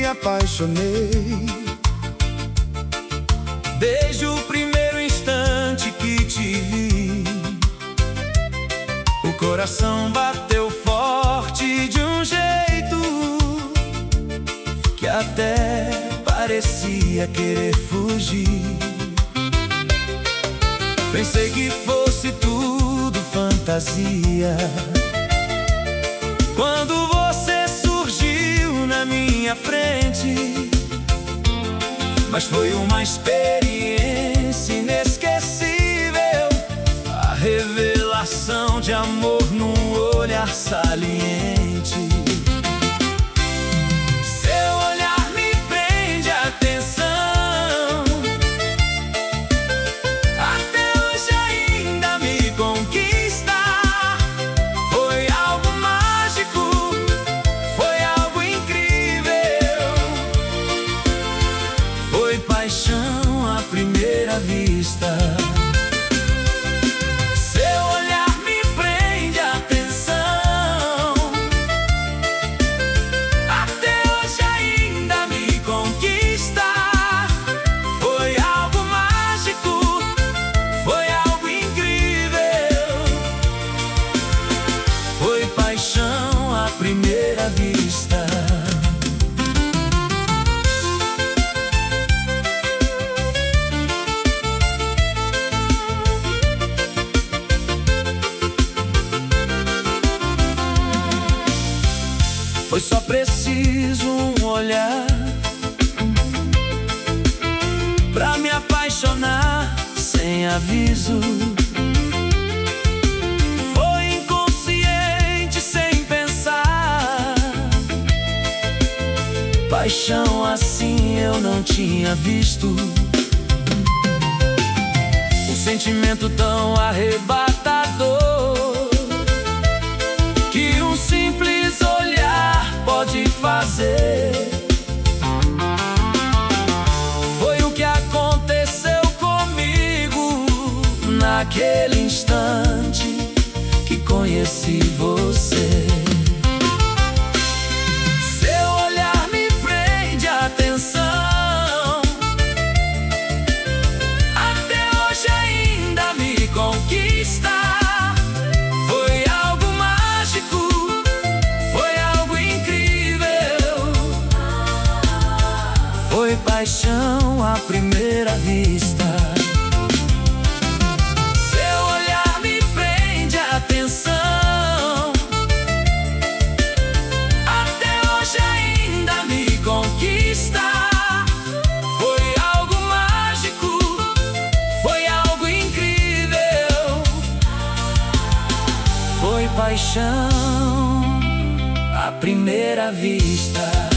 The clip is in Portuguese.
apaixonei. Desde o primeiro instante que te vi, o coração bateu forte de um jeito que até parecia querer fugir. Pensei que fosse tudo fantasia quando você surgiu na minha frente, mas foi uma experiência inesquecível, a revelação de amor num olhar saliente. Seu olhar me prende a atenção, até hoje ainda me conquista. Foi algo mágico, foi algo incrível, foi paixão à primeira vista. Seu olhar me prende a atenção, até hoje ainda me conquista. Foi algo mágico, foi algo incrível, foi paixão à primeira vista. Foi só preciso um olhar pra me apaixonar sem aviso. Foi inconsciente, sem pensar. Paixão assim eu não tinha visto. Um sentimento tão arrebatador que um simples olhar pode fazer. Foi o que aconteceu comigo naquele instante que conheci você. Seu olhar me prende a atenção, até hoje ainda me conquista. Foi algo mágico, foi algo incrível, foi paixão à primeira vista. Seu olhar me prende a atenção, até hoje ainda me conquista. Foi algo mágico, foi algo incrível, foi paixão à primeira vista.